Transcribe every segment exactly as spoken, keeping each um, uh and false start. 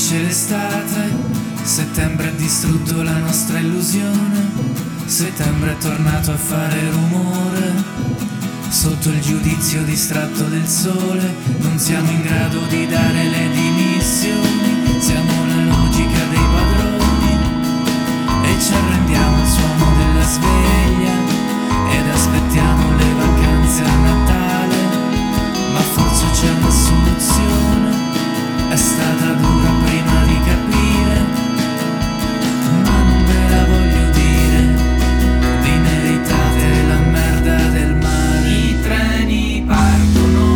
finisce l'estate, settembre ha distrutto la nostra illusione, settembre è tornato a fare rumore, sotto il giudizio distratto del sole, non siamo in grado di dare le dimissioni, siamo la logica dei padroni e ci arrendiamo al suono della sveglia ed aspettiamo le vacanze a Natale, ma forse c'è una soluzione. È stata dura prima di capire, ma non ve la voglio dire, vi meritate la merda del mare. I treni partono,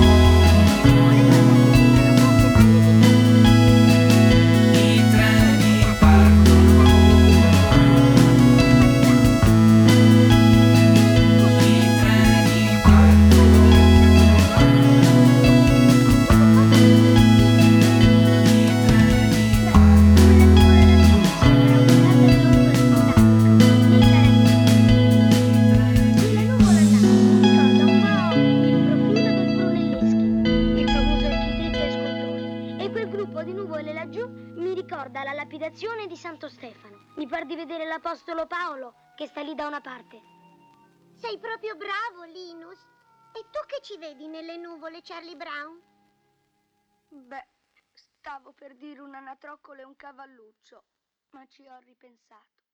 i treni partono, i treni partono. La lapidazione di Santo Stefano. Mi par di vedere l'apostolo Paolo che sta lì da una parte. Sei proprio bravo, Linus. E tu che ci vedi nelle nuvole, Charlie Brown? Beh, stavo per dire un anatroccolo e un cavalluccio, ma ci ho ripensato.